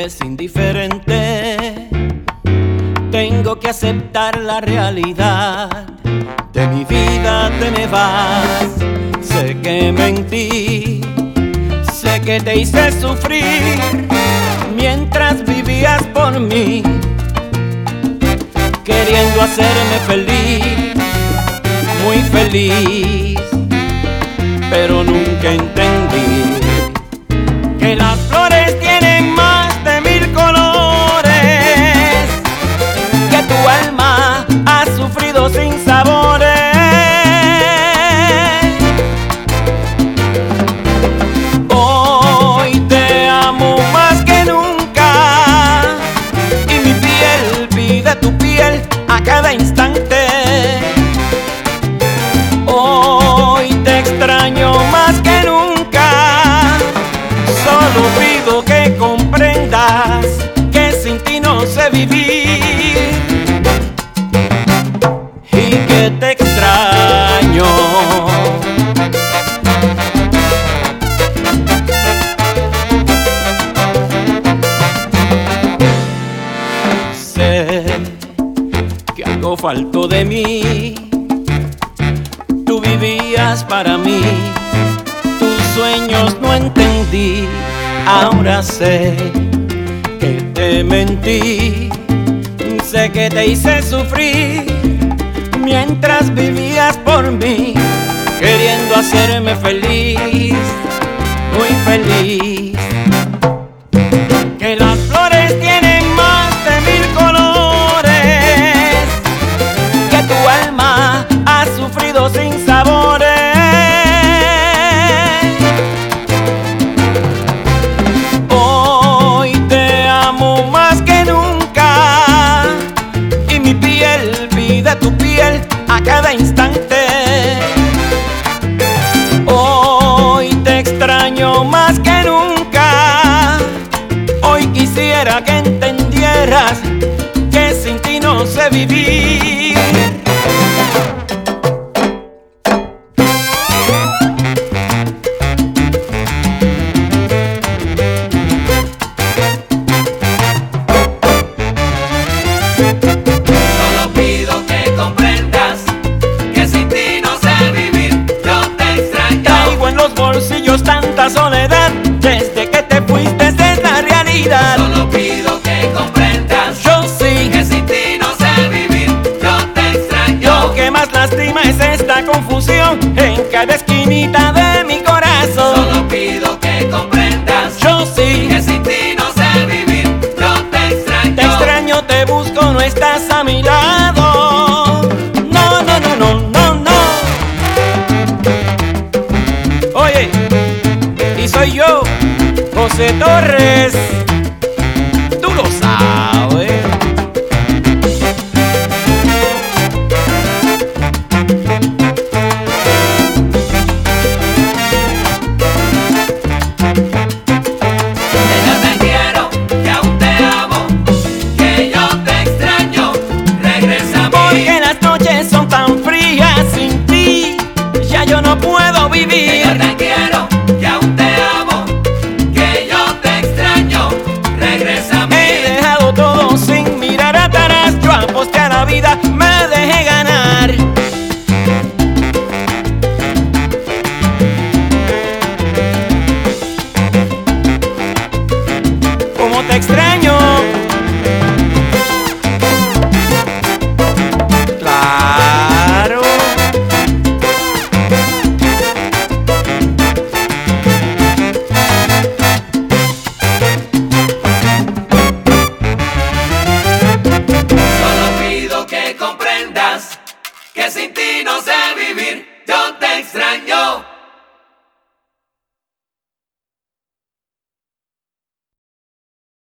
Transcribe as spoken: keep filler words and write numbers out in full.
eres indiferente. Tengo que aceptar la realidad. De mi vida te me vas. Sé que mentí, sé que te hice sufrir mientras vivías por mí, queriendo hacerme feliz, muy feliz. Pero nunca entendí que las flores tienen más de mil colores, que tu alma ha sufrido sin sabores. Hoy te amo más que nunca y mi piel pide tu piel a cada instante. Hoy te extraño más que nunca. Solo pido que comprendas que sin ti no sé vivir y que te extraño. Sé que algo faltó de mí. Tú vivías para mí, tus sueños no entendí. Ahora sé que te mentí, sé que te hice sufrir mientras vivías por mí, queriendo hacerme feliz, muy feliz. Que las flores tienen más de mil colores, que tu alma ha sufrido sin sabores. Hoy te amo más que nunca y mi piel pide tu piel a cada instante. Hoy te extraño más que nunca. Hoy quisiera que entendieras que sin ti no sé vivir. Solo pido que comprendas que sin ti no sé vivir. Yo te extraño. Traigo en los bolsillos tanta soledad, desde que te fuiste es la realidad. Solo pido que comprendas Yo sí, que sin ti no sé vivir. Yo te extraño. lo que más lastima es esta confusión en cada esquinita de mi corazón. Solo pido que comprendas Yo sí, que sin ti no sé vivir. Yo te extraño. te extraño, te busco, no estás a mi lado. No, no, no, no, no, no. Oye, y soy yo, José Torres. Tú lo sabes. Que yo te quiero, que aún te amo, que yo te extraño. Regresa a mí. Porque las noches son tan frías sin ti, ya yo no puedo Que vivir. yo te quiero, que aún te amo, que yo te extraño. Regresa a mí. He dejado todo sin mirar atrás, yo aposté a la vida, me dejé ganar. Como te extraño. Claro. Solo pido que comprendas que sin ti no sé vivir. Yo te extraño.